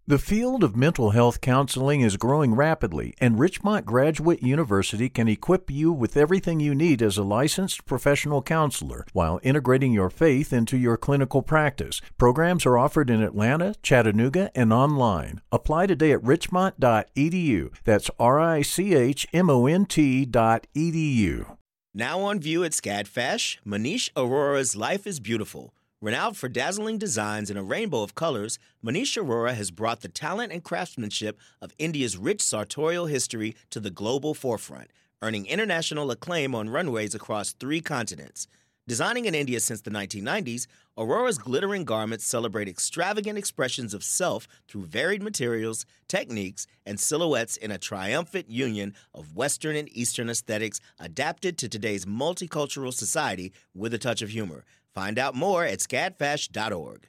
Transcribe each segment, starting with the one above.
The field of mental health counseling is growing rapidly, and Richmont Graduate University can equip you with everything you need as a licensed professional counselor while integrating your faith into your clinical practice. Programs are offered in Atlanta, Chattanooga, and online. Apply today at richmont.edu. That's richmont.edu. Now on view at SCADFesh, Manish Arora's Life is Beautiful. Renowned for dazzling designs in a rainbow of colors, Manish Arora has brought the talent and craftsmanship of India's rich sartorial history to the global forefront, earning international acclaim on runways across 3 continents. Designing in India since the 1990s, Aurora's glittering garments celebrate extravagant expressions of self through varied materials, techniques, and silhouettes in a triumphant union of Western and Eastern aesthetics adapted to today's multicultural society with a touch of humor. Find out more at scadfash.org.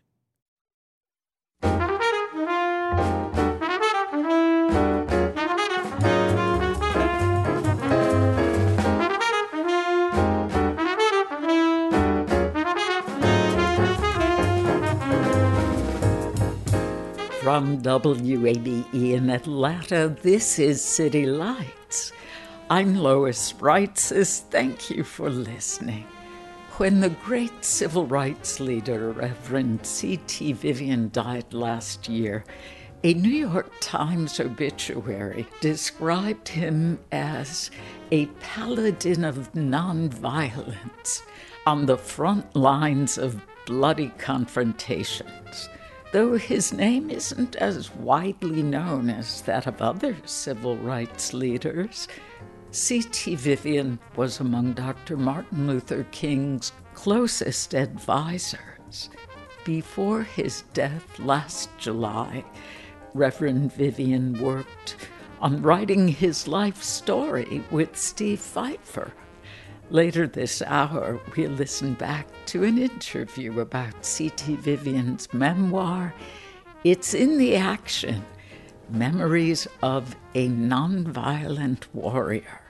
From WABE in Atlanta, this is City Lights. I'm Lois Reitzes. Thank you for listening. When the great civil rights leader, Reverend C.T. Vivian, died last year, a New York Times obituary described him as a paladin of nonviolence on the front lines of bloody confrontations. Though his name isn't as widely known as that of other civil rights leaders, C.T. Vivian was among Dr. Martin Luther King's closest advisors. Before his death last July, Reverend Vivian worked on writing his life story with Steve Pfeiffer. Later this hour, we'll listen back to an interview about C.T. Vivian's memoir, It's in the Action, Memories of a Nonviolent Warrior.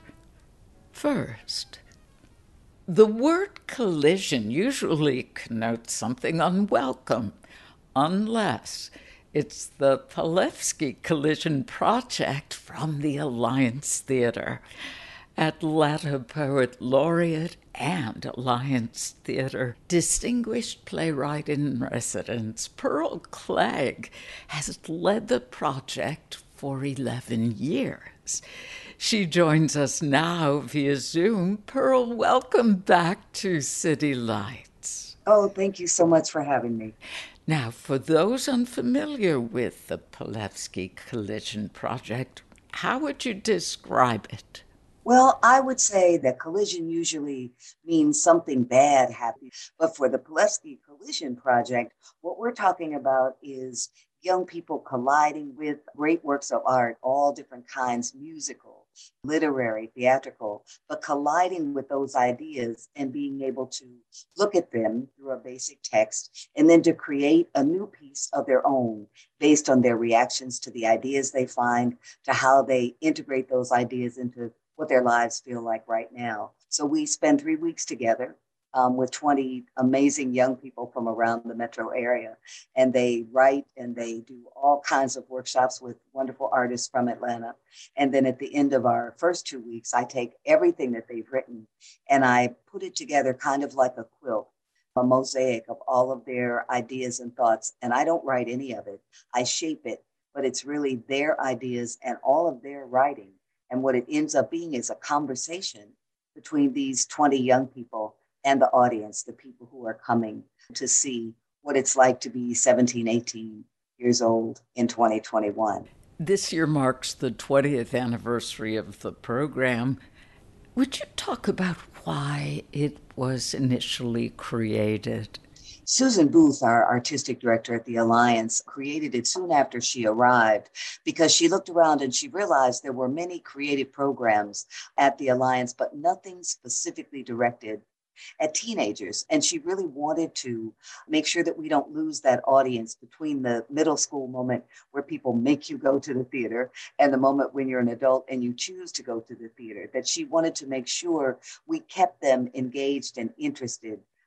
First, the word collision usually connotes something unwelcome, unless it's the Palevsky Collision Project from the Alliance Theater. Atlanta Poet Laureate and Alliance Theater distinguished playwright in residence Pearl Clegg has led the project for 11 years. She joins us now via Zoom. Pearl, welcome back to City Lights. Oh, thank you so much for having me. Now, for those unfamiliar with the Palevsky Collision Project, how would you describe it? Well, I would say that collision usually means something bad happening. But for the Palevsky Collision Project, what we're talking about is young people colliding with great works of art, all different kinds, musical, literary, theatrical, but colliding with those ideas and being able to look at them through a basic text and then to create a new piece of their own based on their reactions to the ideas they find, to how they integrate those ideas into what their lives feel like right now. So we spend 3 weeks together with 20 amazing young people from around the metro area. And they write and they do all kinds of workshops with wonderful artists from Atlanta. And then at the end of our first 2 weeks, I take everything that they've written and I put it together kind of like a quilt, a mosaic of all of their ideas and thoughts. And I don't write any of it. I shape it, but it's really their ideas and all of their writing. And what it ends up being is a conversation between these 20 young people and the audience, the people who are coming to see what it's like to be 17, 18 years old in 2021. This year marks the 20th anniversary of the program. Would you talk about why it was initially created? Susan Booth, our artistic director at the Alliance, created it soon after she arrived because she looked around and she realized there were many creative programs at the Alliance, but nothing specifically directed at teenagers. And she really wanted to make sure that we don't lose that audience between the middle school moment where people make you go to the theater and the moment when you're an adult and you choose to go to the theater, that she wanted to make sure we kept them engaged and interested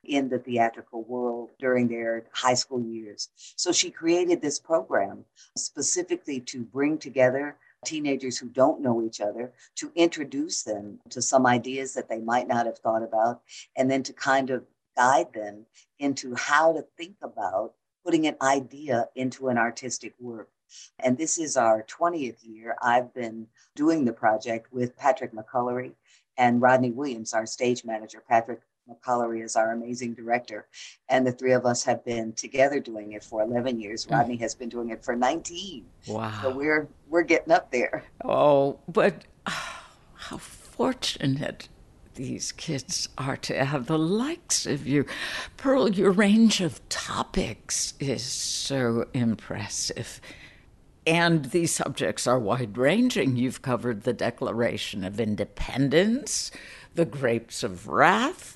in the theatrical world during their high school years. So she created this program specifically to bring together teenagers who don't know each other, to introduce them to some ideas that they might not have thought about, and then to kind of guide them into how to think about putting an idea into an artistic work. And this is our 20th year. I've been doing the project with Patrick McCullery and Rodney Williams, our stage manager. Patrick McCullery is our amazing director. And the three of us have been together doing it for 11 years. Rodney has been doing it for 19. Wow. So we're getting up there. Oh, but how fortunate these kids are to have the likes of you. Pearl, your range of topics is so impressive. And these subjects are wide-ranging. You've covered the Declaration of Independence, the Grapes of Wrath,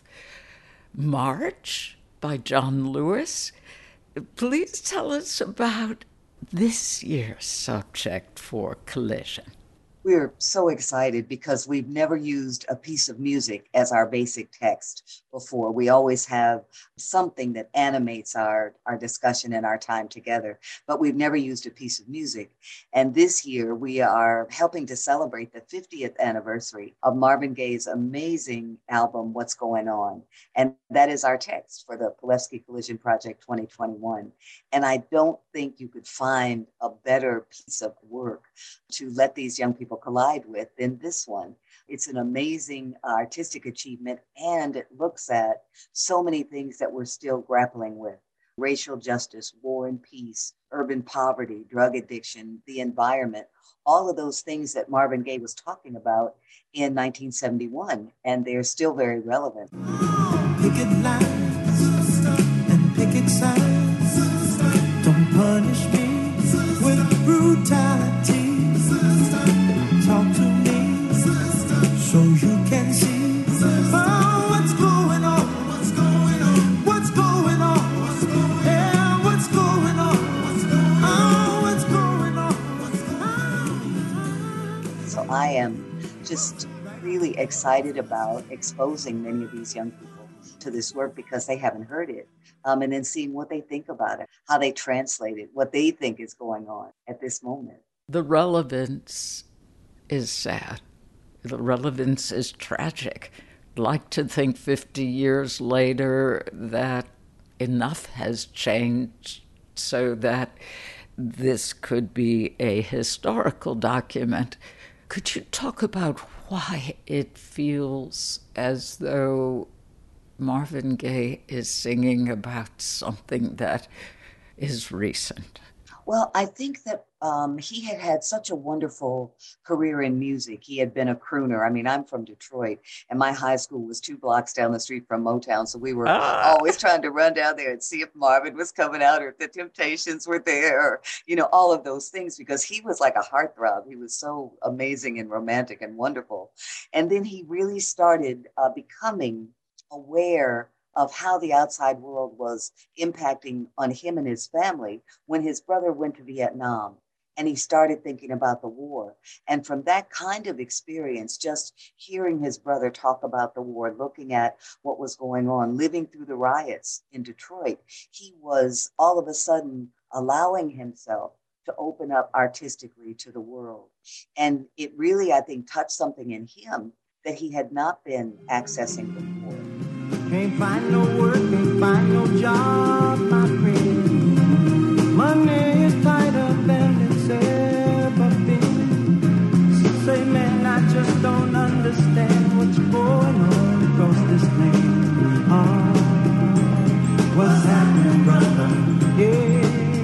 March by John Lewis. Please tell us about this year's subject for Collision. We're so excited because we've never used a piece of music as our basic text before. We always have something that animates our discussion and our time together, but we've never used a piece of music. And this year we are helping to celebrate the 50th anniversary of Marvin Gaye's amazing album, What's Going On? And that is our text for the Pulaski Collision Project 2021. And I don't think you could find a better piece of work to let these young people collide with than this one. It's an amazing artistic achievement, and it looks at so many things that we're still grappling with: racial justice, war and peace, urban poverty, drug addiction, the environment, all of those things that Marvin Gaye was talking about in 1971, and they're still very relevant. Picket lines and picket signs, don't punish me with brutality. Talk to me so you can see what's going on, what's going on, what's going on, yeah, what's going on, what's going on. So I am just really excited about exposing many of these young people to this work because they haven't heard it, and then seeing what they think about it, how they translate it, what they think is going on at this moment. The relevance is sad. The relevance is tragic. I'd like to think 50 years later that enough has changed so that this could be a historical document. Could you talk about why it feels as though Marvin Gaye is singing about something that is recent? Well, I think that he had had such a wonderful career in music. He had been a crooner. I mean, I'm from Detroit, and my high school was 2 blocks down the street from Motown. So we were always trying to run down there and see if Marvin was coming out or if the Temptations were there, or, all of those things, because he was like a heartthrob. He was so amazing and romantic and wonderful. And then he really started becoming aware of how the outside world was impacting on him and his family when his brother went to Vietnam, and he started thinking about the war. And from that kind of experience, just hearing his brother talk about the war, looking at what was going on, living through the riots in Detroit, he was all of a sudden allowing himself to open up artistically to the world. And it really, I think, touched something in him that he had not been accessing before. Can't find no work, can't find no job, my friend. Money is tighter than it's ever been. So say, man, I just don't understand what's going on across this land. What's happening, brother? Yeah.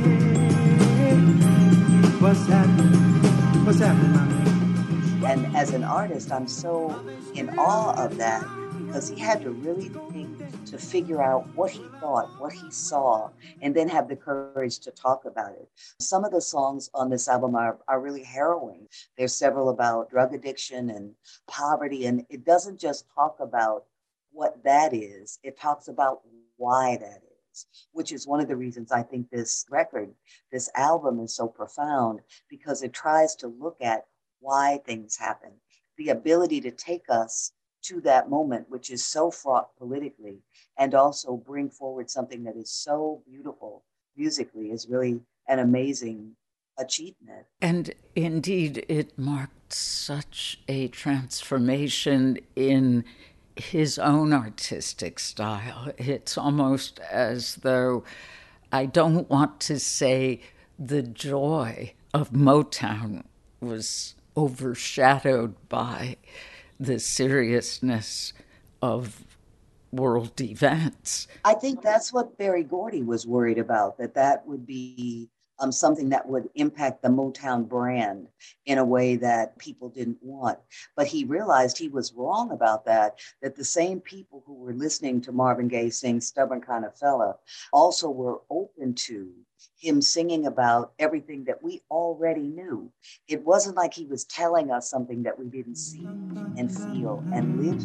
What's happening? What's happening, my man? And as an artist, I'm so in awe of that, because he had to really think to figure out what he thought, what he saw, and then have the courage to talk about it. Some of the songs on this album are really harrowing. There's several about drug addiction and poverty, and it doesn't just talk about what that is, it talks about why that is, which is one of the reasons I think this record, this album is so profound, because it tries to look at why things happen, the ability to take us to that moment, which is so fraught politically, and also bring forward something that is so beautiful musically is really an amazing achievement. And indeed, it marked such a transformation in his own artistic style. It's almost as though, I don't want to say the joy of Motown was overshadowed by the seriousness of world events. I think that's what Berry Gordy was worried about, that would be something that would impact the Motown brand in a way that people didn't want. But he realized he was wrong about that the same people who were listening to Marvin Gaye sing Stubborn Kind of Fella also were open to him singing about everything that we already knew. It wasn't like he was telling us something that we didn't see and feel and live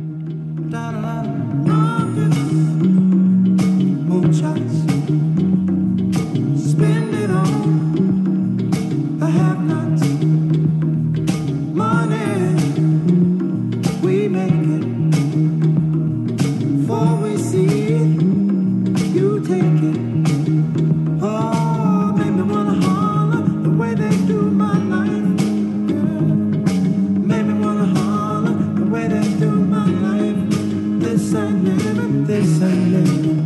through. Spend it on the have-nots. Money, we make it. Before we see it, you take it. Oh, make me wanna holler the way they do my life. Yeah. Make me wanna holler the way they do my life. This ain't living, this ain't living.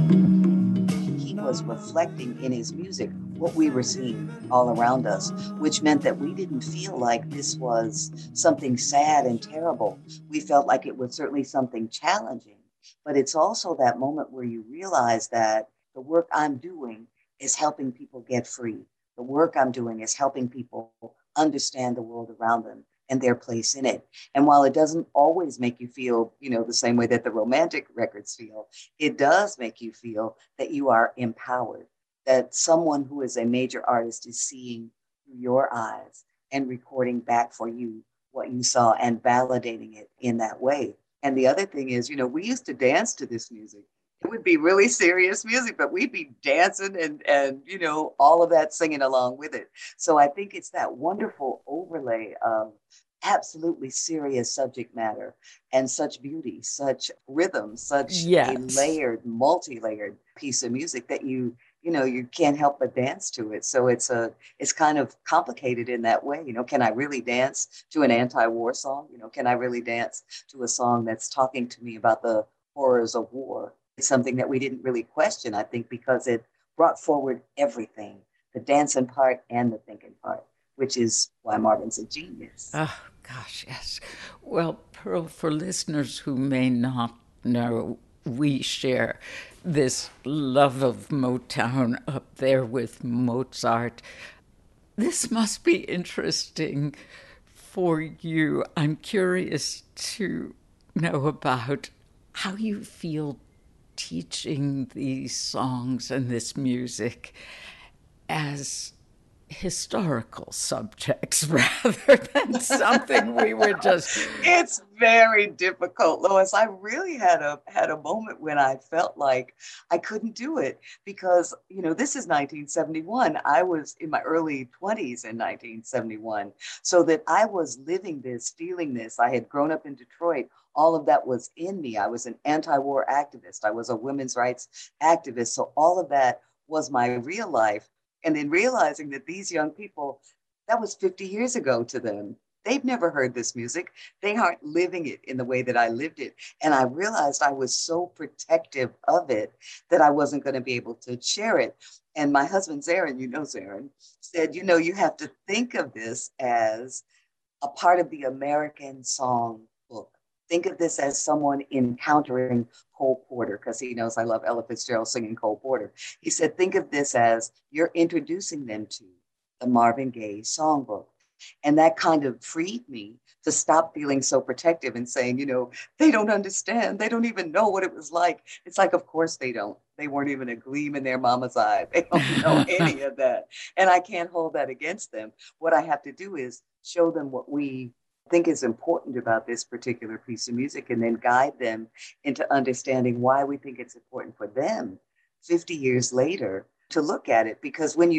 Was reflecting in his music what we were seeing all around us, which meant that we didn't feel like this was something sad and terrible. We felt like it was certainly something challenging, but it's also that moment where you realize that the work I'm doing is helping people get free. The work I'm doing is helping people understand the world around them and their place in it. And while it doesn't always make you feel, the same way that the romantic records feel, it does make you feel that you are empowered, that someone who is a major artist is seeing through your eyes and recording back for you what you saw and validating it in that way. And the other thing is, we used to dance to this music. It would be really serious music, but we'd be dancing and all of that singing along with it. So I think it's that wonderful overlay of absolutely serious subject matter and such beauty, such rhythm, such a layered, multi-layered piece of music that you can't help but dance to it. So it's kind of complicated in that way. Can I really dance to an anti-war song? Can I really dance to a song that's talking to me about the horrors of war? It's something that we didn't really question, I think, because it brought forward everything, the dancing part and the thinking part, which is why Marvin's a genius. Oh, gosh, yes. Well, Pearl, for listeners who may not know, we share this love of Motown up there with Mozart. This must be interesting for you. I'm curious to know about how you feel teaching these songs and this music as historical subjects rather than something we were just... It's very difficult, Lois. I really had a moment when I felt like I couldn't do it because, this is 1971. I was in my early 20s in 1971. So that I was living this, feeling this. I had grown up in Detroit. All of that was in me. I was an anti-war activist. I was a women's rights activist. So all of that was my real life. And then realizing that these young people, that was 50 years ago to them. They've never heard this music. They aren't living it in the way that I lived it. And I realized I was so protective of it that I wasn't going to be able to share it. And my husband, Zarin, Zarin, said, you have to think of this as a part of the American song book. Think of this as someone encountering Cole Porter, because he knows I love Ella Fitzgerald singing Cole Porter. He said, think of this as you're introducing them to the Marvin Gaye songbook. And that kind of freed me to stop feeling so protective and saying, they don't understand. They don't even know what it was like. It's like, of course they don't. They weren't even a gleam in their mama's eye. They don't know any of that. And I can't hold that against them. What I have to do is show them what we think is important about this particular piece of music and then guide them into understanding why we think it's important for them 50 years later to look at it. Because when you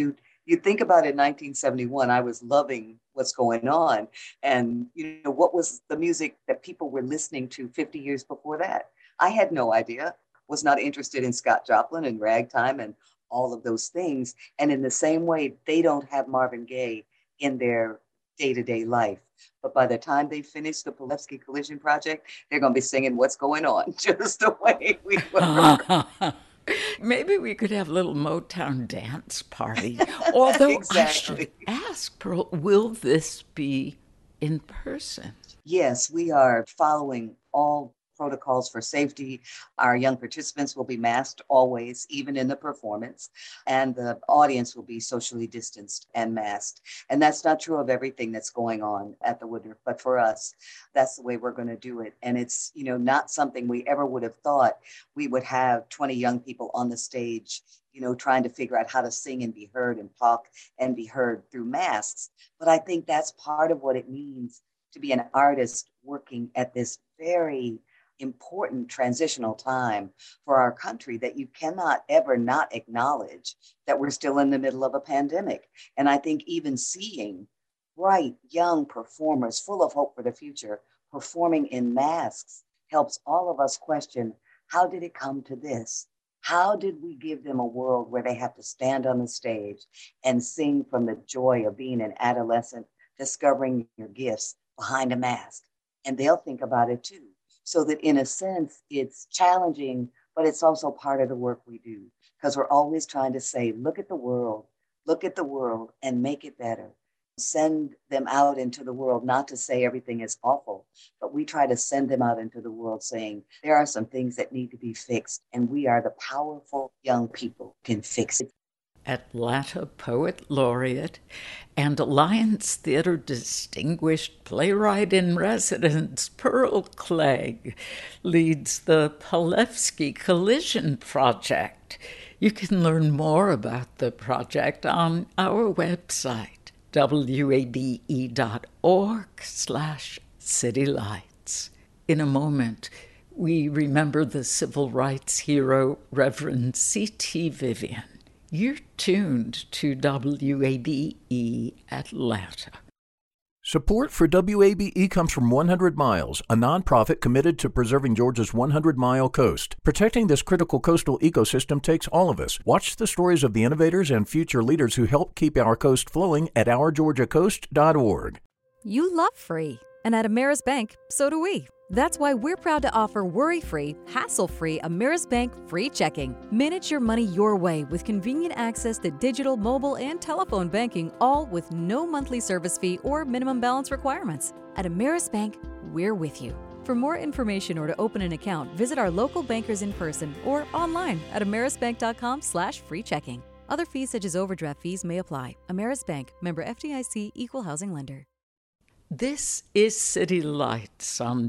You think about it, in 1971, I was loving what's going on. And, what was the music that people were listening to 50 years before that? I had no idea, was not interested in Scott Joplin and ragtime and all of those things. And in the same way, they don't have Marvin Gaye in their day-to-day life. But by the time they finish the Pulaski Collision Project, they're going to be singing What's Going On, just the way we were. Maybe we could have a little Motown dance party. Although Exactly. I should ask, Pearl, will this be in person? Yes, we are following all protocols for safety. Our young participants will be masked always, even in the performance, and the audience will be socially distanced and masked. And that's not true of everything that's going on at the Woodruff, but for us, that's the way we're going to do it. And it's, not something we ever would have thought we would have 20 young people on the stage, trying to figure out how to sing and be heard and talk and be heard through masks. But I think that's part of what it means to be an artist working at this very important transitional time for our country, that you cannot ever not acknowledge that we're still in the middle of a pandemic. And I think even seeing bright young performers full of hope for the future performing in masks helps all of us question, how did it come to this? How did we give them a world where they have to stand on the stage and sing from the joy of being an adolescent, discovering your gifts behind a mask? And they'll think about it too. So that in a sense, it's challenging, but it's also part of the work we do, because we're always trying to say, look at the world, and make it better. Send them out into the world, not to say everything is awful, but we try to send them out into the world saying, there are some things that need to be fixed, and we are the powerful young people who can fix it. Atlanta Poet Laureate and Alliance Theater Distinguished Playwright in Residence Pearl Clegg leads the Pulaski Collision Project. You can learn more about the project on our website, wabe.org/citylights. In a moment, we remember the civil rights hero, Reverend C.T. Vivian. You're tuned to WABE Atlanta. Support for WABE comes from 100 Miles, a nonprofit committed to preserving Georgia's 100-mile coast. Protecting this critical coastal ecosystem takes all of us. Watch the stories of the innovators and future leaders who help keep our coast flowing at ourgeorgiacoast.org. You love free, and at Ameris Bank, so do we. That's why we're proud to offer worry-free, hassle-free Ameris Bank free checking. Manage your money your way with convenient access to digital, mobile, and telephone banking, all with no monthly service fee or minimum balance requirements. At Ameris Bank, we're with you. For more information or to open an account, visit our local bankers in person or online at amerisbank.com/free checking. Other fees such as overdraft fees may apply. Ameris Bank, member FDIC, equal housing lender. This is City Lights on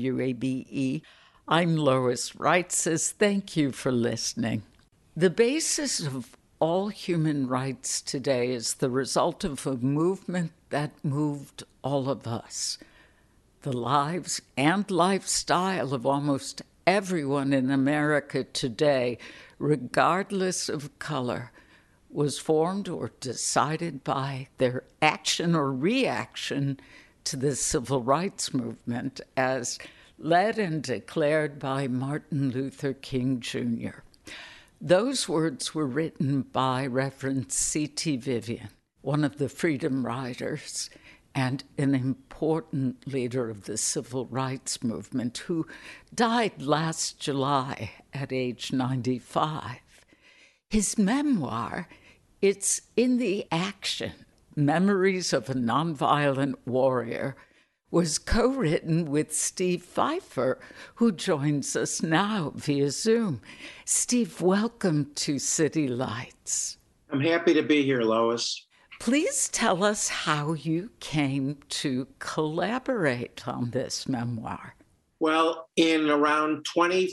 WABE. I'm Lois Reitzes. Thank you for listening. The basis of all human rights today is the result of a movement that moved all of us. The lives and lifestyle of almost everyone in America today, regardless of color, was formed or decided by their action or reaction to the civil rights movement as led and declared by Martin Luther King Jr. Those words were written by Reverend C.T. Vivian, one of the freedom riders and an important leader of the civil rights movement, who died last July at age 95. His memoir, It's in the Action, Memories of a Nonviolent Warrior, was co-written with Steve Pfeiffer, who joins us now via Zoom. Steve, welcome to City Lights. I'm happy to be here, Lois. Please tell us how you came to collaborate on this memoir. Well, in around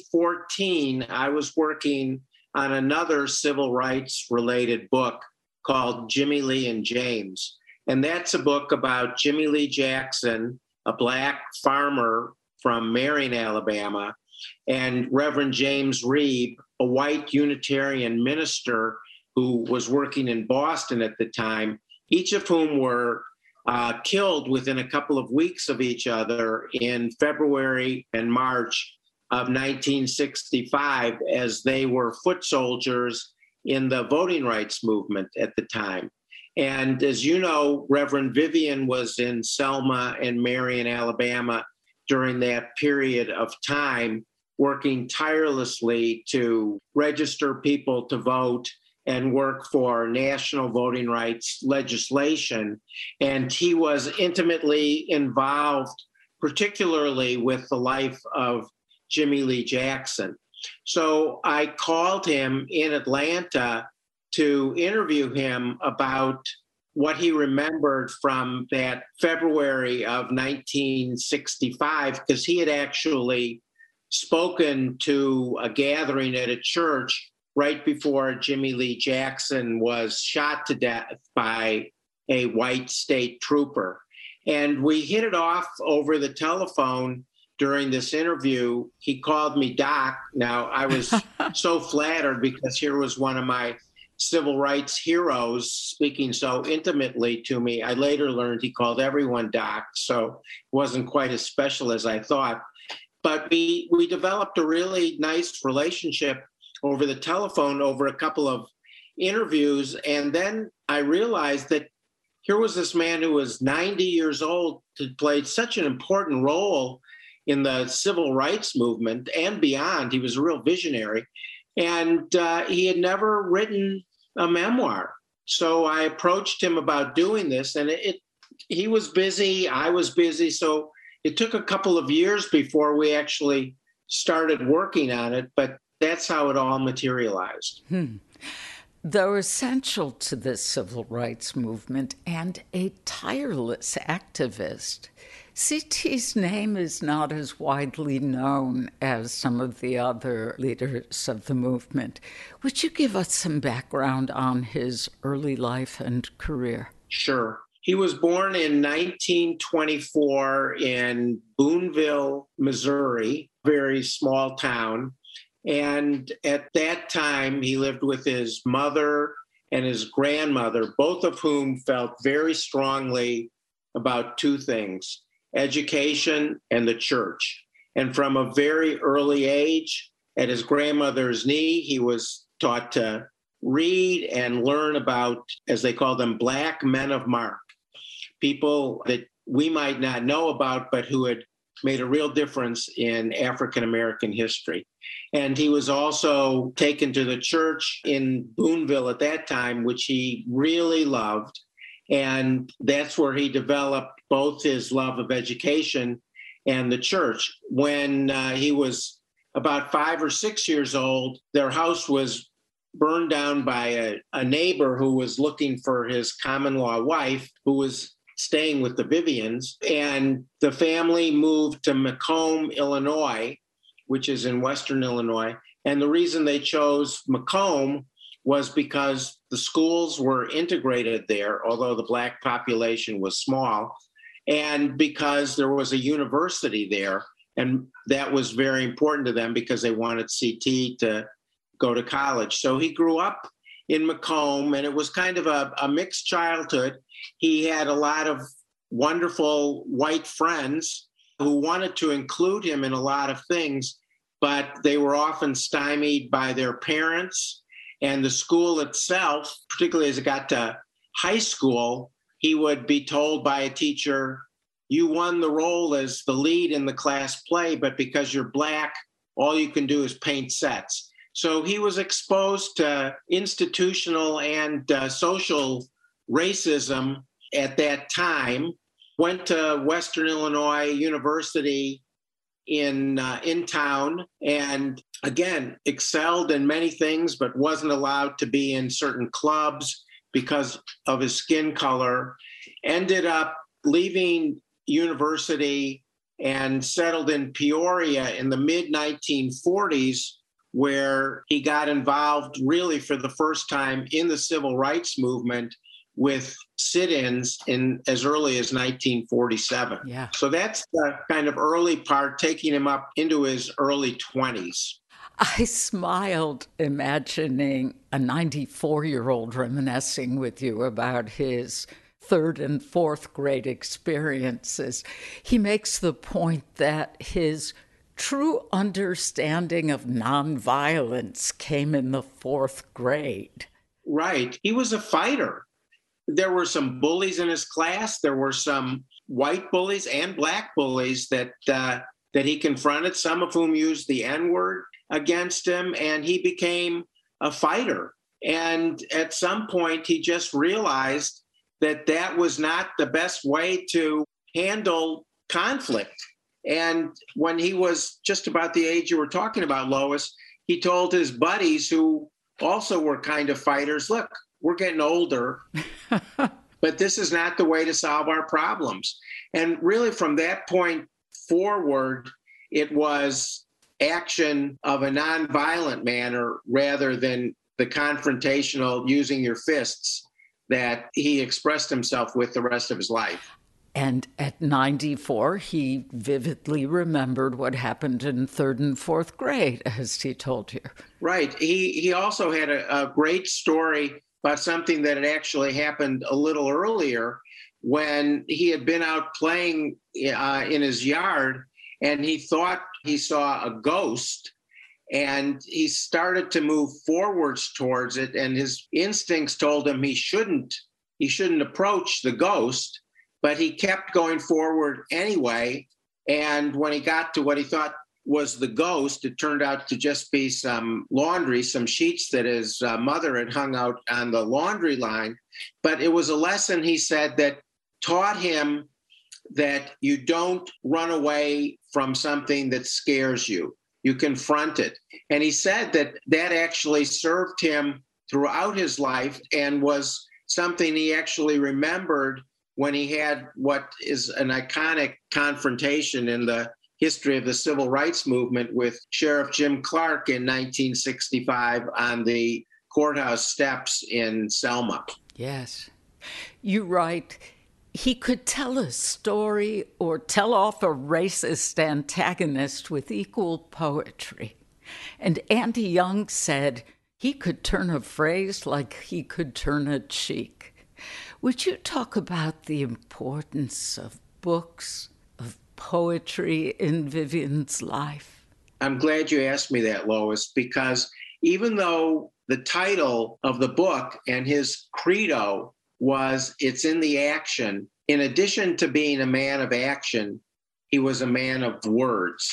2014, I was working on another civil rights-related book called Jimmy Lee and James. And that's a book about Jimmy Lee Jackson, a Black farmer from Marion, Alabama, and Reverend James Reeb, a white Unitarian minister who was working in Boston at the time, each of whom were killed within a couple of weeks of each other in February and March of 1965 as they were foot soldiers in the voting rights movement at the time. And as you know, Reverend Vivian was in Selma and Marion, Alabama during that period of time, working tirelessly to register people to vote and work for national voting rights legislation. And he was intimately involved, particularly with the life of Jimmy Lee Jackson. So I called him in Atlanta to interview him about what he remembered from that February of 1965, because he had actually spoken to a gathering at a church right before Jimmy Lee Jackson was shot to death by a white state trooper. And we hit it off over the telephone during this interview. He called me Doc. Now, I was so flattered because here was one of my civil rights heroes speaking so intimately to me. I later learned he called everyone Doc, so it wasn't quite as special as I thought. But we developed a really nice relationship over the telephone over a couple of interviews. And then I realized that here was this man who was 90 years old, who played such an important role in the civil rights movement and beyond. He was a real visionary. And he had never written a memoir. So I approached him about doing this, and he was busy, I was busy. So it took a couple of years before we actually started working on it, but that's how it all materialized. Though essential to the civil rights movement and a tireless activist, C.T.'s name is not as widely known as some of the other leaders of the movement. Would you give us some background on his early life and career? Sure. He was born in 1924 in Boonville, Missouri, a very small town. And at that time, he lived with his mother and his grandmother, both of whom felt very strongly about two things: education and the church. And from a very early age, at his grandmother's knee, he was taught to read and learn about, as they call them, Black men of mark, people that we might not know about, but who had made a real difference in African American history. And he was also taken to the church in Boonville at that time, which he really loved. And that's where he developed both his love of education and the church. When he was about 5 or 6 years old, their house was burned down by a neighbor who was looking for his common-law wife, who was staying with the Vivians. And the family moved to Macomb, Illinois, which is in Western Illinois. And the reason they chose Macomb was because the schools were integrated there, although the Black population was small, and because there was a university there. And that was very important to them because they wanted CT to go to college. So he grew up in Macomb, and it was kind of a mixed childhood. He had a lot of wonderful white friends who wanted to include him in a lot of things, but they were often stymied by their parents and the school itself. Particularly as it got to high school, he would be told by a teacher, "You won the role as the lead in the class play, but because you're Black, all you can do is paint sets." So he was exposed to institutional and social racism at that time. Went to Western Illinois University in town, and again, excelled in many things, but wasn't allowed to be in certain clubs because of his skin color. Ended up leaving university and settled in Peoria in the mid-1940s, where he got involved really for the first time in the civil rights movement with sit-ins in as early as 1947. Yeah. So that's the kind of early part, taking him up into his early 20s. I smiled imagining a 94-year-old reminiscing with you about his third and fourth grade experiences. He makes the point that his true understanding of nonviolence came in the fourth grade. Right. He was a fighter. There were some bullies in his class. There were some white bullies and black bullies that he confronted, some of whom used the N-word against him, and he became a fighter. And at some point, he just realized that that was not the best way to handle conflict. And when he was just about the age you were talking about, Lois, he told his buddies who also were kind of fighters, look, we're getting older, but this is not the way to solve our problems. And really from that point forward, it was action of a nonviolent manner rather than the confrontational using your fists that he expressed himself with the rest of his life. And at 94, he vividly remembered what happened in third and fourth grade, as he told you. Right. He also had a great story about something that had actually happened a little earlier when he had been out playing in his yard and he thought he saw a ghost. And he started to move forwards towards it, and his instincts told him he shouldn't approach the ghost, but he kept going forward anyway. And when he got to what he thought was the ghost, it turned out to just be some laundry, some sheets that his mother had hung out on the laundry line. But it was a lesson, he said, that taught him that you don't run away from something that scares you. You confront it. And he said that that actually served him throughout his life and was something he actually remembered when he had what is an iconic confrontation in the history of the civil rights movement with Sheriff Jim Clark in 1965 on the courthouse steps in Selma. Yes. You write, he could tell a story or tell off a racist antagonist with equal poetry. And Andy Young said he could turn a phrase like he could turn a cheek. Would you talk about the importance of books, of poetry in Vivian's life? I'm glad you asked me that, Lois, because even though the title of the book and his credo was "It's in the action," in addition to being a man of action, he was a man of words.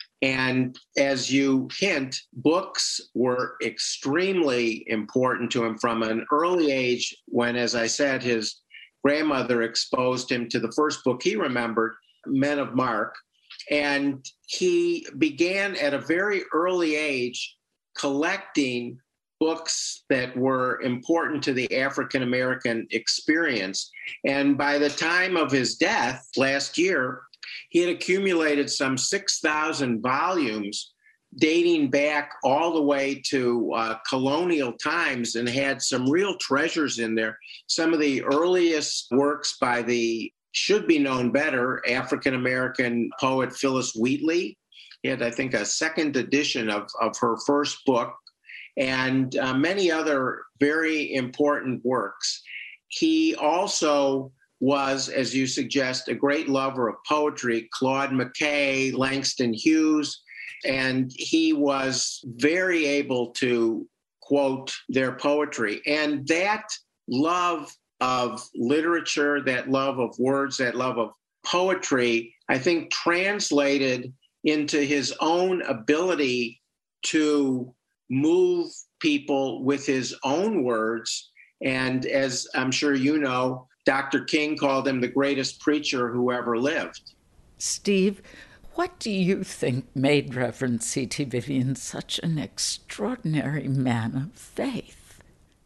And as you hint, books were extremely important to him from an early age when, as I said, his grandmother exposed him to the first book he remembered, Men of Mark. And he began at a very early age collecting books that were important to the African-American experience. And by the time of his death last year, he had accumulated some 6,000 volumes dating back all the way to colonial times and had some real treasures in there. Some of the earliest works by the should be known better African-American poet Phyllis Wheatley. He had, I think, a second edition of her first book, and many other very important works. He also was, as you suggest, a great lover of poetry, Claude McKay, Langston Hughes, and he was very able to quote their poetry. And that love of literature, that love of words, that love of poetry, I think translated into his own ability to move people with his own words. And as I'm sure you know, Dr. King called him the greatest preacher who ever lived. Steve, what do you think made Reverend C.T. Vivian such an extraordinary man of faith?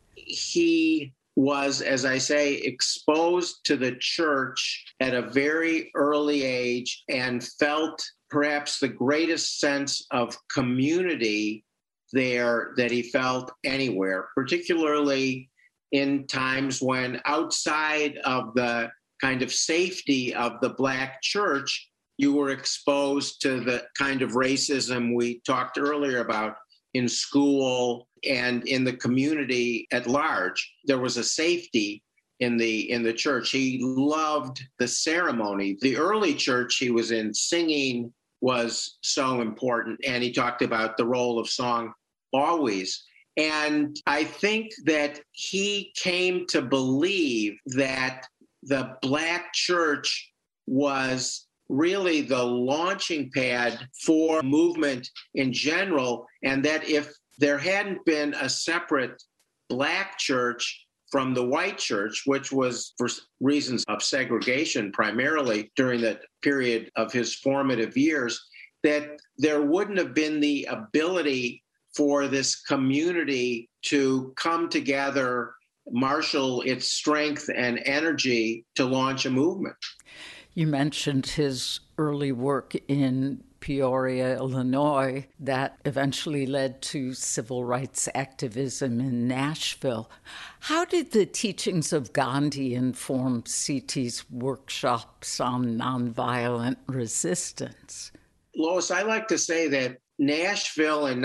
He was, as I say, exposed to the church at a very early age and felt perhaps the greatest sense of community there that he felt anywhere, particularly in times when outside of the kind of safety of the Black church, you were exposed to the kind of racism we talked earlier about in school and in the community at large. There was a safety in the church. He loved the ceremony. The early church he was in, singing was so important, and he talked about the role of song always. And I think that he came to believe that the Black church was really the launching pad for movement in general, and that if there hadn't been a separate Black church from the white church, which was for reasons of segregation primarily during the period of his formative years, that there wouldn't have been the ability for this community to come together, marshal its strength and energy to launch a movement. You mentioned his early work in Peoria, Illinois, that eventually led to civil rights activism in Nashville. How did the teachings of Gandhi inform C.T.'s workshops on nonviolent resistance? Lois, I like to say that Nashville in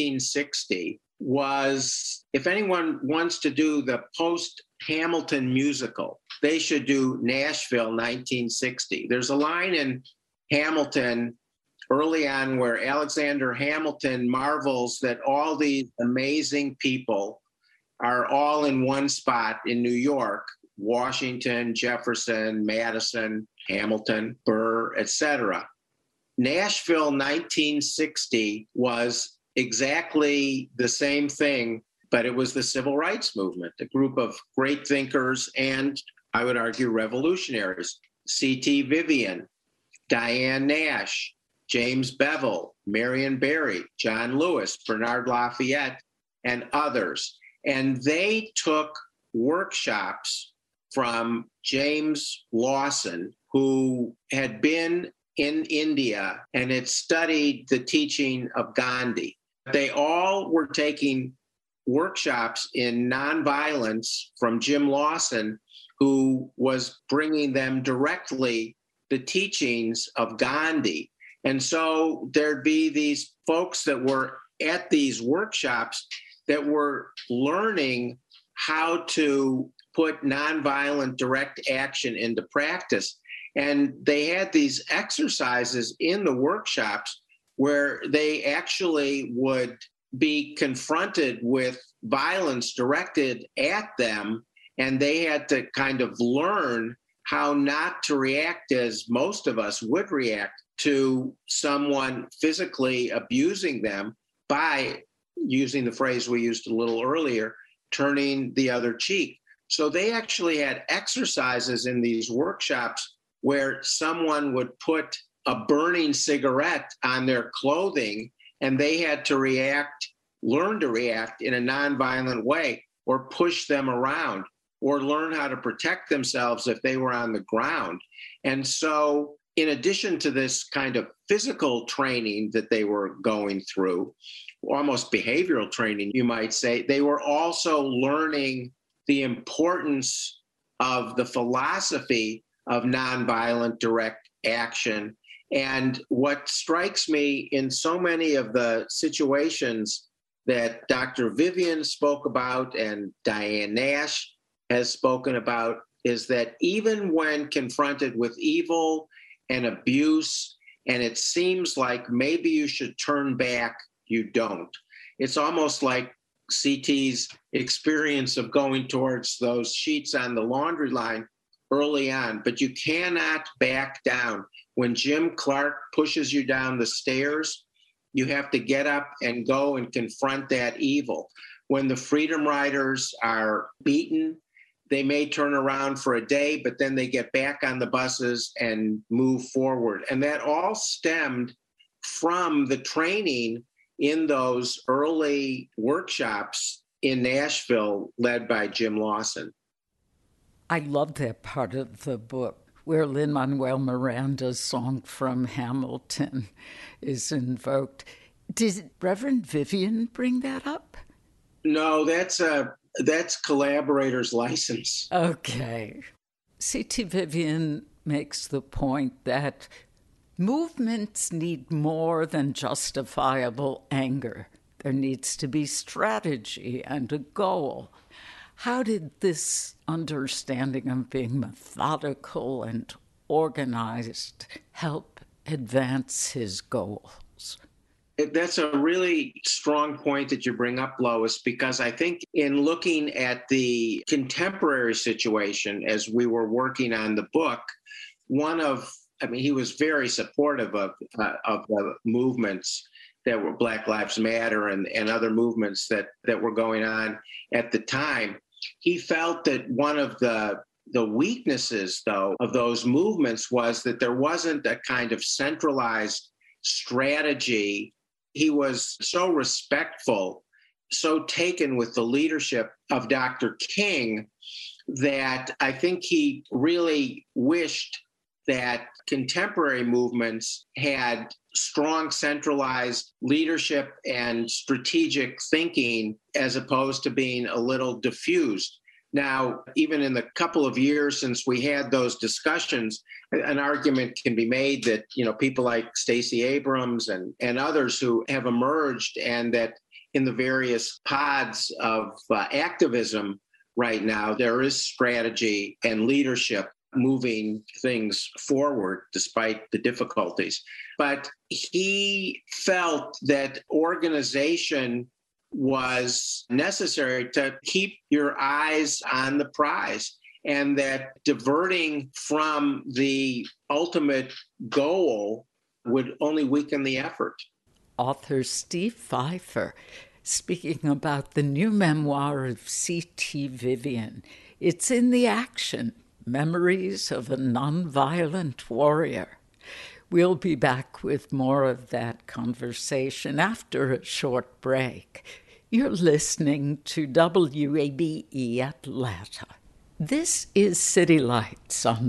1960 was, if anyone wants to do the post-Hamilton musical, they should do Nashville 1960. There's a line in Hamilton early on where Alexander Hamilton marvels that all these amazing people are all in one spot in New York: Washington, Jefferson, Madison, Hamilton, Burr, etc. Nashville 1960 was exactly the same thing, but it was the civil rights movement, a group of great thinkers and, I would argue, revolutionaries. C.T. Vivian, Diane Nash, James Bevel, Marion Barry, John Lewis, Bernard Lafayette, and others. And they took workshops from James Lawson, who had been in India and had studied the teaching of Gandhi. They all were taking workshops in nonviolence from Jim Lawson, who was bringing them directly the teachings of Gandhi. And so there'd be these folks that were at these workshops that were learning how to put nonviolent direct action into practice. And they had these exercises in the workshops where they actually would be confronted with violence directed at them, and they had to kind of learn how not to react as most of us would react to someone physically abusing them by, using the phrase we used a little earlier, turning the other cheek. So they actually had exercises in these workshops where someone would put a burning cigarette on their clothing and they had to learn to react in a nonviolent way, or push them around, or learn how to protect themselves if they were on the ground. And so in addition to this kind of physical training that they were going through, almost behavioral training, you might say, they were also learning the importance of the philosophy of nonviolent direct action. And what strikes me in so many of the situations that Dr. Vivian spoke about and Diane Nash has spoken about is that even when confronted with evil and abuse, and it seems like maybe you should turn back, you don't. It's almost like CT's experience of going towards those sheets on the laundry line early on, but you cannot back down. When Jim Clark pushes you down the stairs, you have to get up and go and confront that evil. When the Freedom Riders are beaten, they may turn around for a day, but then they get back on the buses and move forward. And that all stemmed from the training in those early workshops in Nashville led by Jim Lawson. I love that part of the book where Lin-Manuel Miranda's song from Hamilton is invoked. Did Reverend Vivian bring that up? No, that's collaborator's license. Okay. C.T. Vivian makes the point that movements need more than justifiable anger. There needs to be strategy and a goal. How did this understanding of being methodical and organized help advance his goals? That's a really strong point that you bring up, Lois, because I think in looking at the contemporary situation as we were working on the book, he was very supportive of the movements that were Black Lives Matter and other movements that were going on at the time. He felt that one of the weaknesses, though, of those movements was that there wasn't a kind of centralized strategy. He was so respectful, so taken with the leadership of Dr. King that I think he really wished that contemporary movements had strong centralized leadership and strategic thinking as opposed to being a little diffused. Now, even in the couple of years since we had those discussions, an argument can be made that, people like Stacey Abrams and others who have emerged, and that in the various pods of activism right now, there is strategy and leadership moving things forward despite the difficulties. But he felt that organization was necessary to keep your eyes on the prize, and that diverting from the ultimate goal would only weaken the effort. Author Steve Pfeiffer speaking about the new memoir of C.T. Vivian. It's in the Action, Memories of a Nonviolent Warrior. We'll be back with more of that conversation after a short break. You're listening to WABE Atlanta. This is City Lights on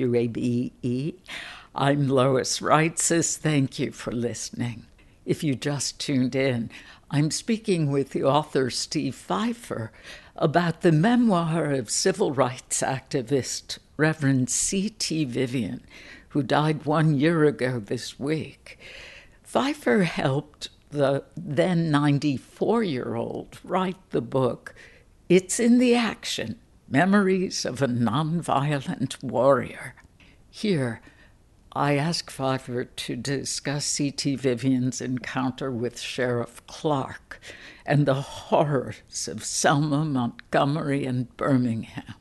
WABE. I'm Lois Reitzes. Thank you for listening. If you just tuned in, I'm speaking with the author Steve Pfeiffer about the memoir of civil rights activist Reverend C.T. Vivian, who died 1 year ago this week. Pfeiffer helped the then 94-year-old write the book, It's in the Action, Memories of a Nonviolent Warrior. Here, I ask Pfeiffer to discuss C.T. Vivian's encounter with Sheriff Clark and the horrors of Selma, Montgomery, and Birmingham.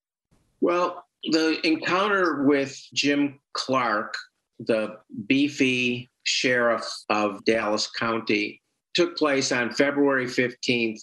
Well, the encounter with Jim Clark, the beefy sheriff of Dallas County, took place on February 15th,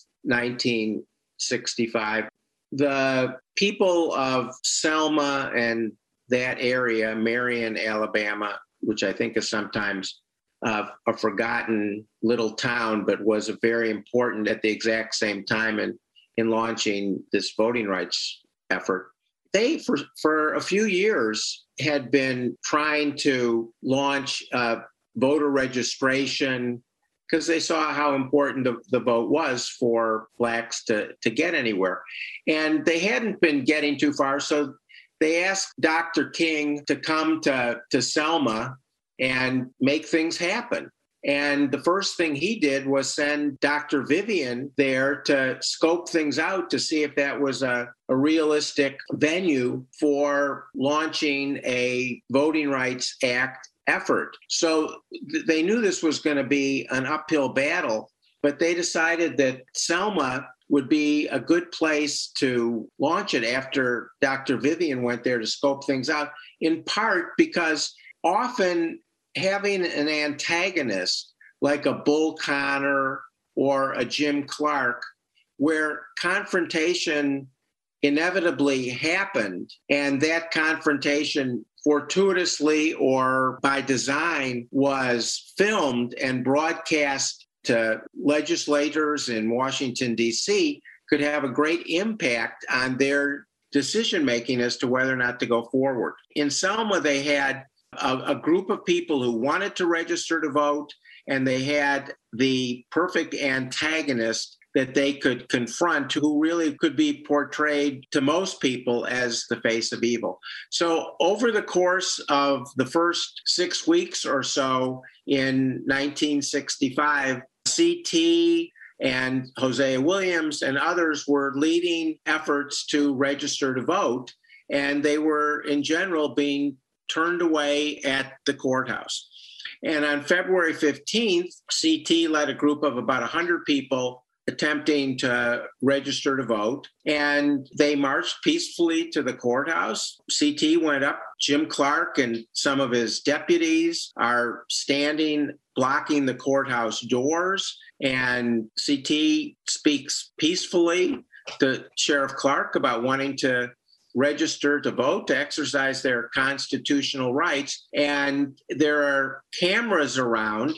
1965. The people of Selma and that area, Marion, Alabama, which I think is sometimes a forgotten little town, but was very important at the exact same time in launching this voting rights effort. They, for a few years, had been trying to launch voter registration because they saw how important the vote was for Blacks to get anywhere. And they hadn't been getting too far, so they asked Dr. King to come to Selma and make things happen. And the first thing he did was send Dr. Vivian there to scope things out to see if that was a realistic venue for launching a Voting Rights Act effort. So they knew this was going to be an uphill battle, but they decided that Selma would be a good place to launch it after Dr. Vivian went there to scope things out, in part because often having an antagonist like a Bull Connor or a Jim Clark, where confrontation inevitably happened, and that confrontation fortuitously or by design was filmed and broadcast to legislators in Washington, D.C., could have a great impact on their decision-making as to whether or not to go forward. In Selma, they had a group of people who wanted to register to vote, and they had the perfect antagonist that they could confront, who really could be portrayed to most people as the face of evil. So over the course of the first 6 weeks or so in 1965, CT and Hosea Williams and others were leading efforts to register to vote, and they were, in general, being turned away at the courthouse. And on February 15th, CT led a group of about 100 people attempting to register to vote, and they marched peacefully to the courthouse. CT went up. Jim Clark and some of his deputies are standing, blocking the courthouse doors, and CT speaks peacefully to Sheriff Clark about wanting to register to vote, to exercise their constitutional rights. And there are cameras around,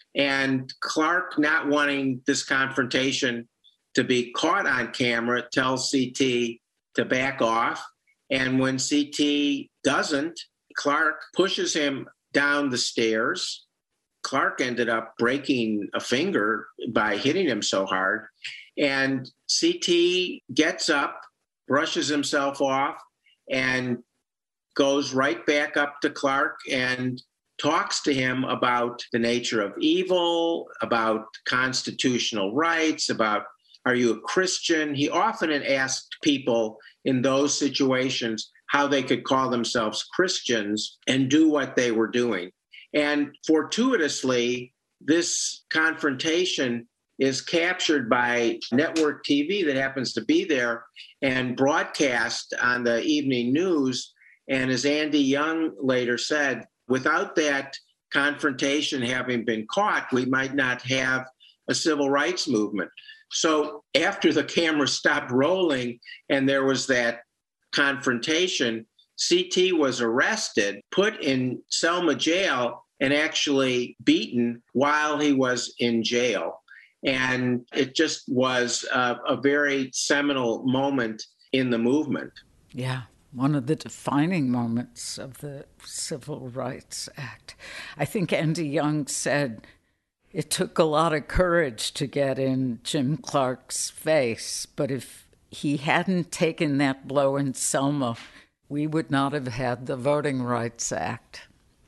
and Clark, not wanting this confrontation to be caught on camera, tells CT to back off. And when CT doesn't, Clark pushes him down the stairs. Clark ended up breaking a finger by hitting him so hard. And CT gets up, brushes himself off, and goes right back up to Clark and talks to him about the nature of evil, about constitutional rights, about, are you a Christian? He often asked people in those situations how they could call themselves Christians and do what they were doing. And fortuitously, this confrontation is captured by network TV that happens to be there and broadcast on the evening news. And as Andy Young later said, without that confrontation having been caught, we might not have a civil rights movement. So after the camera stopped rolling and there was that confrontation, CT was arrested, put in Selma jail, and actually beaten while he was in jail. And it just was a very seminal moment in the movement. Yeah, one of the defining moments of the Civil Rights Act. I think Andy Young said it took a lot of courage to get in Jim Clark's face, but if he hadn't taken that blow in Selma, we would not have had the Voting Rights Act.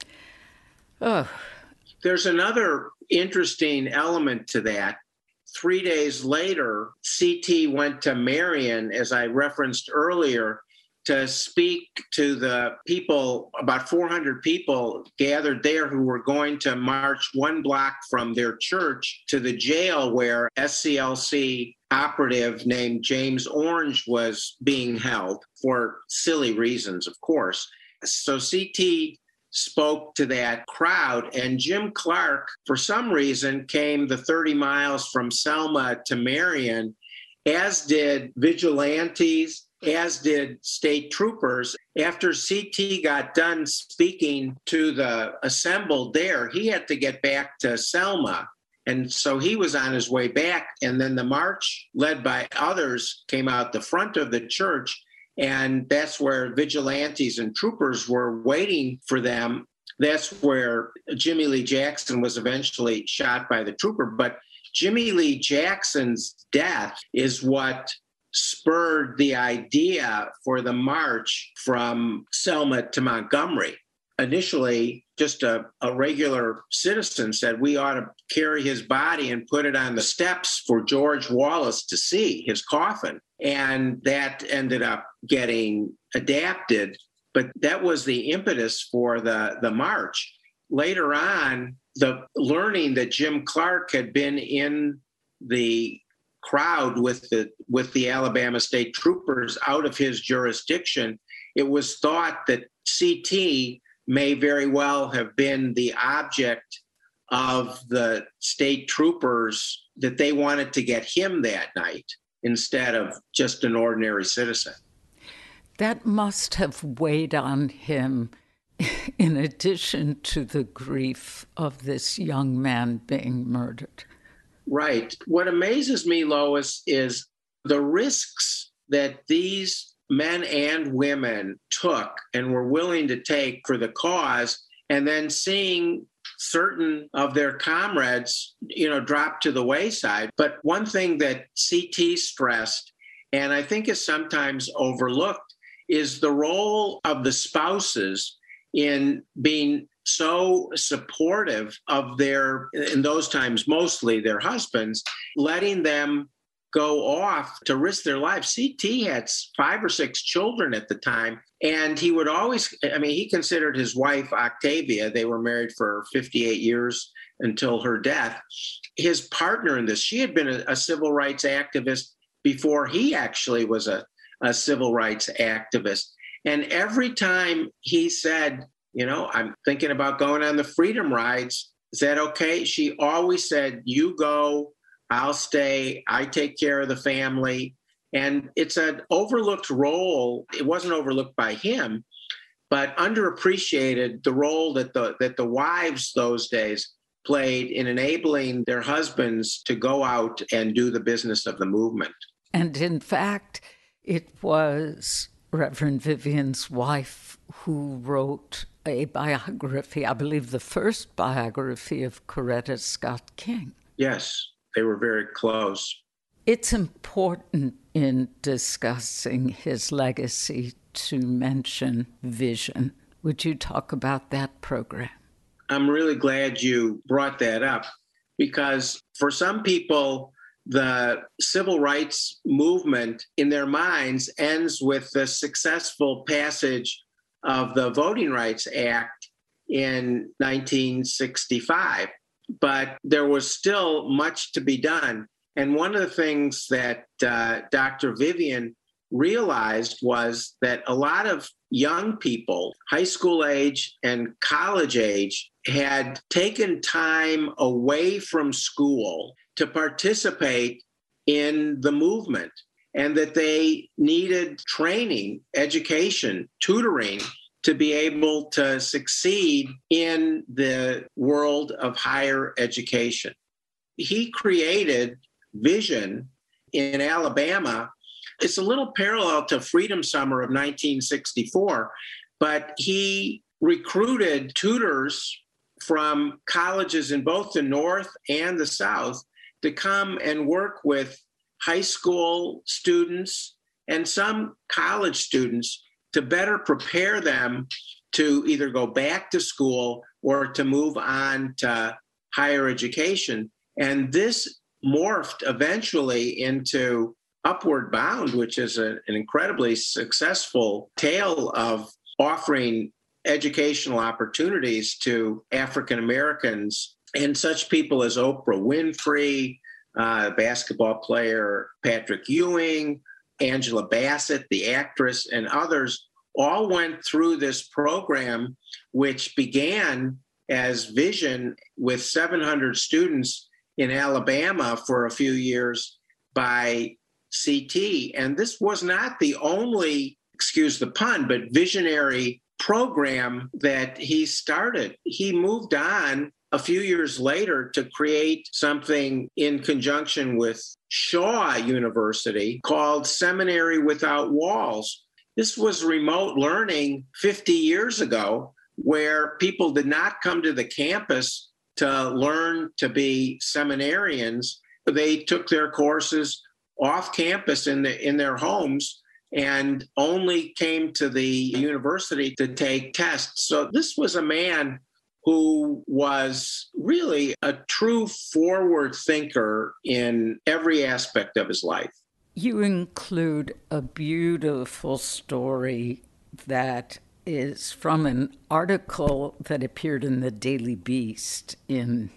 Oh. There's another interesting element to that. 3 days later, CT went to Marion, as I referenced earlier, to speak to the people, about 400 people gathered there who were going to march one block from their church to the jail where SCLC operative named James Orange was being held for silly reasons, of course. So CT spoke to that crowd, and Jim Clark, for some reason, came the 30 miles from Selma to Marion, as did vigilantes, as did state troopers. After CT got done speaking to the assembled there, he had to get back to Selma. And so he was on his way back, and then the march, led by others, came out the front of the church. And that's where vigilantes and troopers were waiting for them. That's where Jimmy Lee Jackson was eventually shot by the trooper. But Jimmy Lee Jackson's death is what spurred the idea for the march from Selma to Montgomery. Initially, just a regular citizen said we ought to carry his body and put it on the steps for George Wallace to see, his coffin. And that ended up getting adapted. But that was the impetus for the march. Later on, the learning that Jim Clark had been in the crowd with the Alabama state troopers out of his jurisdiction, it was thought that CT may very well have been the object of the state troopers, that they wanted to get him that night instead of just an ordinary citizen. That must have weighed on him in addition to the grief of this young man being murdered. Right. What amazes me, Lois, is the risks that these men and women took and were willing to take for the cause, and then seeing certain of their comrades, drop to the wayside. But one thing that CT stressed, and I think is sometimes overlooked, is the role of the spouses in being so supportive of their, in those times, mostly their husbands, letting them go off to risk their lives. CT had 5 or 6 children at the time, and he would always, he considered his wife Octavia, they were married for 58 years until her death, his partner in this. She had been a civil rights activist before he actually was a civil rights activist. And every time he said, I'm thinking about going on the freedom rides, is that okay? She always said, you go, I'll stay, I take care of the family. And it's an overlooked role. It wasn't overlooked by him, but underappreciated, the role that the wives those days played in enabling their husbands to go out and do the business of the movement. And in fact, it was Reverend Vivian's wife who wrote a biography, I believe the first biography of Coretta Scott King. Yes, they were very close. It's important in discussing his legacy to mention Vision. Would you talk about that program? I'm really glad you brought that up, because for some people, the civil rights movement in their minds ends with the successful passage of the Voting Rights Act in 1965. But there was still much to be done. And one of the things that Dr. Vivian realized was that a lot of young people, high school age and college age, had taken time away from school to participate in the movement, and that they needed training, education, tutoring to be able to succeed in the world of higher education. He created Vision in Alabama. It's a little parallel to Freedom Summer of 1964, but he recruited tutors from colleges in both the North and the South to come and work with high school students and some college students to better prepare them to either go back to school or to move on to higher education. And this morphed eventually into Upward Bound, which is an incredibly successful tale of offering educational opportunities to African Americans, and such people as Oprah Winfrey, basketball player Patrick Ewing, Angela Bassett, the actress, and others all went through this program, which began as Vision with 700 students in Alabama for a few years by CT. And this was not the only, excuse the pun, but visionary program that he started. He moved on a few years later to create something in conjunction with Shaw University called Seminary Without Walls. This was remote learning 50 years ago, where people did not come to the campus to learn to be seminarians. They took their courses off campus in their homes and only came to the university to take tests. So this was a man who was really a true forward thinker in every aspect of his life. You include a beautiful story that is from an article that appeared in the Daily Beast in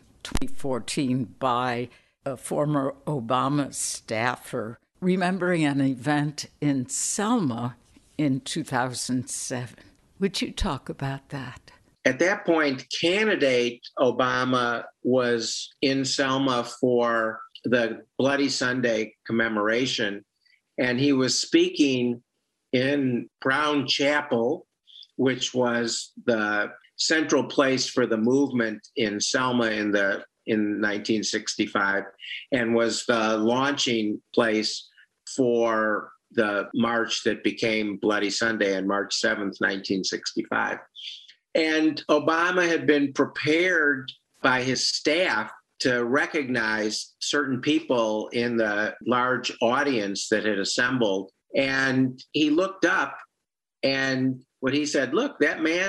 2014 by a former Obama staffer, remembering an event in Selma in 2007. Would you talk about that? At that point, candidate Obama was in Selma for the Bloody Sunday commemoration, and he was speaking in Brown Chapel, which was the central place for the movement in Selma in 1965, and was the launching place for the march that became Bloody Sunday on March 7th, 1965. And Obama had been prepared by his staff to recognize certain people in the large audience that had assembled. And he looked up, and what he said, look, that man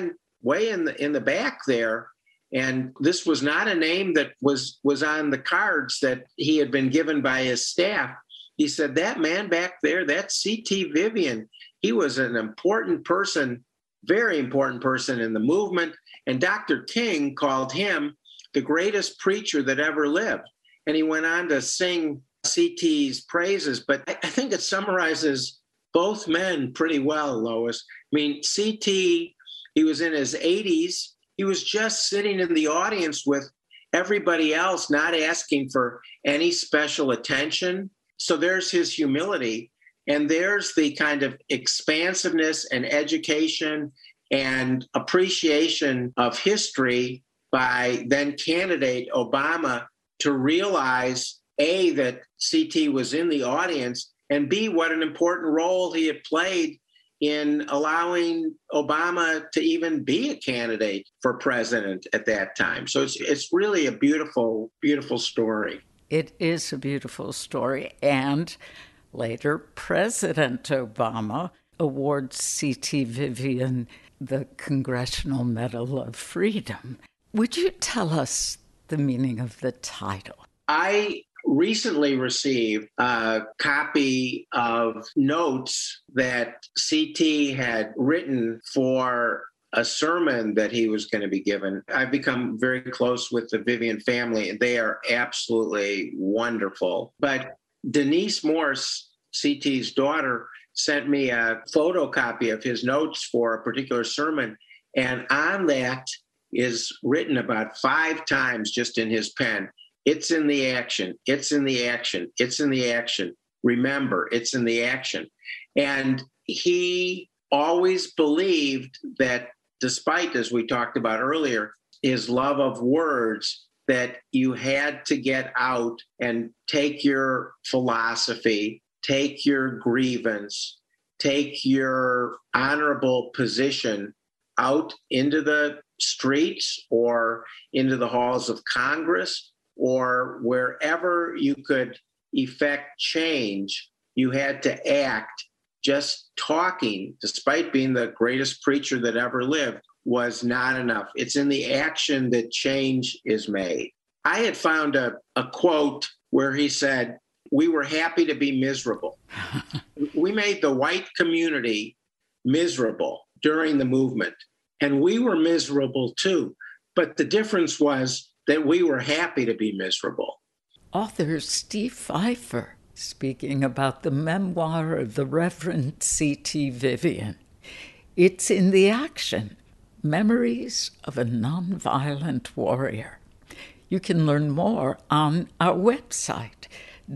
way in the back there. And this was not a name that was on the cards that he had been given by his staff. He said, that man back there, that's C.T. Vivian. He was an important person, very important person in the movement. And Dr. King called him the greatest preacher that ever lived. And he went on to sing C.T.'s praises. But I think it summarizes both men pretty well, Lois. I mean, C.T., he was in his 80s. He was just sitting in the audience with everybody else, not asking for any special attention. So there's his humility. And there's the kind of expansiveness and education and appreciation of history by then candidate Obama to realize, A, that C.T. was in the audience, and B, what an important role he had played in allowing Obama to even be a candidate for president at that time. So it's really a beautiful, beautiful story. It is a beautiful story. And later, President Obama awards C.T. Vivian the Congressional Medal of Freedom. Would you tell us the meaning of the title? I recently received a copy of notes that C.T. had written for a sermon that he was going to be given. I've become very close with the Vivian family, and they are absolutely wonderful. But Denise Morse, C.T.'s daughter, sent me a photocopy of his notes for a particular sermon, and on that is written about 5 times just in his pen, it's in the action, it's in the action, it's in the action. Remember, it's in the action. And he always believed that despite, as we talked about earlier, his love of words, that you had to get out and take your philosophy, take your grievance, take your honorable position out into the streets or into the halls of Congress or wherever you could effect change. You had to act. Just talking, despite being the greatest preacher that ever lived, was not enough. It's in the action that change is made. I had found a quote where he said, we were happy to be miserable. We made the white community miserable during the movement, and we were miserable too. But the difference was that we were happy to be miserable. Author Steve Pfeiffer, speaking about the memoir of the Reverend C.T. Vivian. It's in the action, Memories of a Nonviolent Warrior. You can learn more on our website,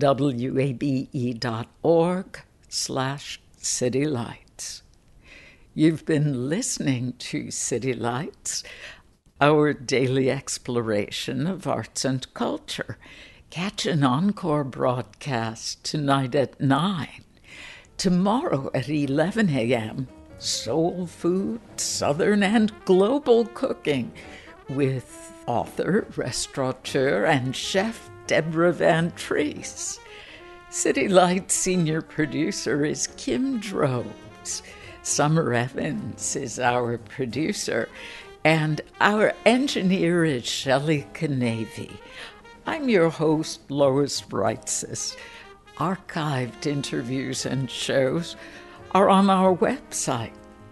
wabe.org/citylights. You've been listening to City Lights, our daily exploration of arts and culture. Catch an encore broadcast tonight at 9. Tomorrow at 11 a.m., soul food, southern and global cooking with author, restaurateur, and chef Deborah Van Treese. City Lights senior producer is Kim Drobes. Summer Evans is our producer, and our engineer is Shelley Canavy. I'm your host, Lois Reitzes. Archived interviews and shows are on our website,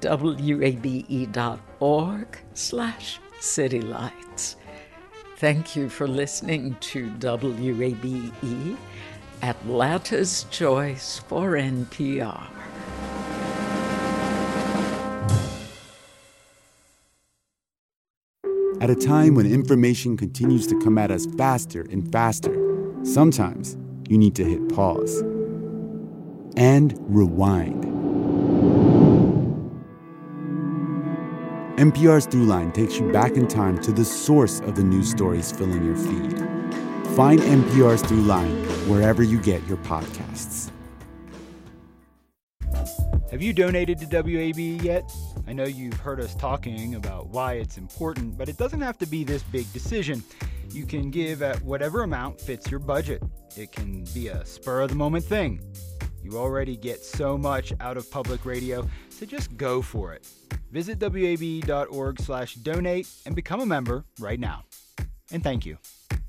wabe.org/citylights. Thank you for listening to WABE, Atlanta's Choice for NPR. At a time when information continues to come at us faster and faster, sometimes you need to hit pause and rewind. NPR's Throughline takes you back in time to the source of the news stories filling your feed. Find NPR's Throughline wherever you get your podcasts. Have you donated to WABE yet? I know you've heard us talking about why it's important, but it doesn't have to be this big decision. You can give at whatever amount fits your budget. It can be a spur-of-the-moment thing. You already get so much out of public radio, So just go for it. Visit wabe.org/donate and become a member right now. And thank you.